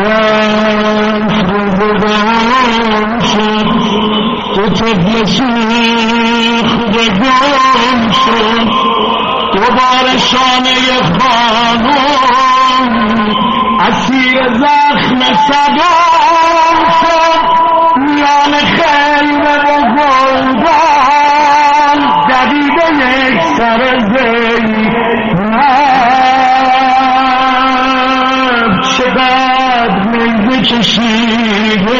رفت روزگار شد تو طفل سوختگان شد دوباره شانه خانم اسیر زخم صدام شد میان خیمه و گلدان دویده یک سر زینب چقدر میوه کشیده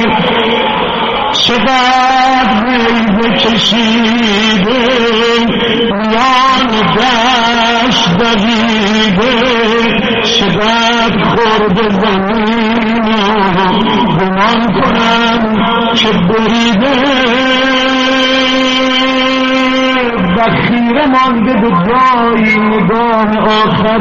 چقدر میوه کشیده میان دشت دویده چقدر خورد زمین گمان کنم که بریده و خیره مانده به جایی نگاه آخر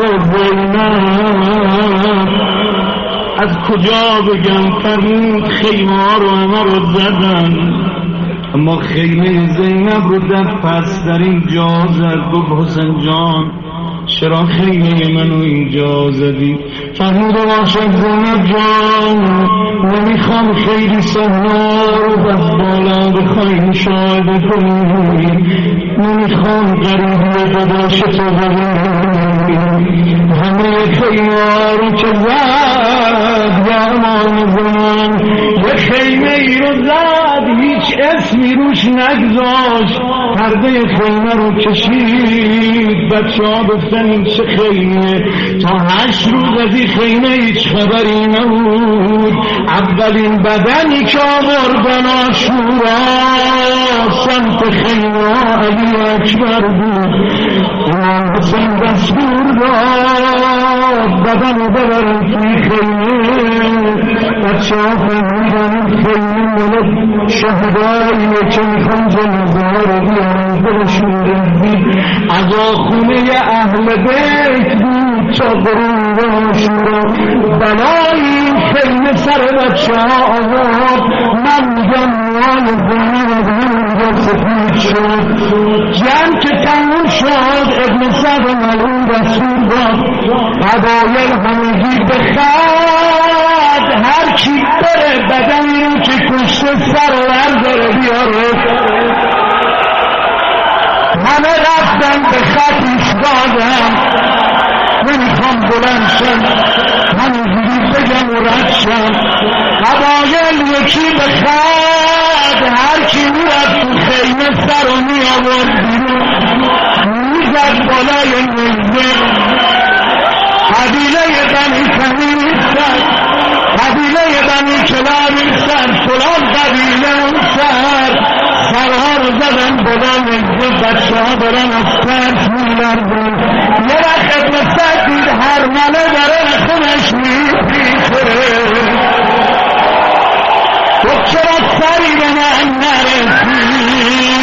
زینب از کجا بگم فرمود خیمه ها رو همه رو زدن اما خیمه زینب رو در پسترین جا زد گفت حسین جان چرا خیمه منو اینجا زدی؟ فرمود باشد زینب جان نمیخوام خیلی صحنه رو از بالا بخوای مشاهده کنی نمیخوام غریبی داداش تو ببینی همه خیمه رو که زد یا امان زمان یه خیمه ای رو زد هیچ اسمی روش نگذاشت پرده خیمه رو کشید بچه ها گفتن این چه خیمه تا 8 روز از این خیمه هیچ خبری نبود اولین بدنی که آوردن عاشورا سمت خیمه علی اکبر بود امام حسین دستور داد بدن ببرن توی خیمه بچه ها فهمیدن خیمه ملک شهداییه که میخوان جنازه ها رو بیارن دلشون رزید از خونه اهل بیت بود تا غروب عاشورا بلای این خیمه سر بچه ها آورد من میگم موهای زمین از همونجا سفید شد جمع که تموم شد ابن سعد ملعون دستور داد قبایل همگی بخواد هر کی بره بدنی رو که کشته سر برداره بیاره همه رفتن به خط ایستادن نمیخوام بلند شم همینجوری بگم و رد شم قبایل یکی به خط هر کی میرد تو خیمه سر رو میآورد بیرون میزد بالای نیزه قبیله بنی تمیم سر قبیله بنی کلاب سر فلان قبیله اون سر سرها رو زدن بالا نیزه بچه ها برن از ترس میلرزن یه وقت ابن سعد دید هر مله داره خونش میپیچه گفت چرا سری به من نرسی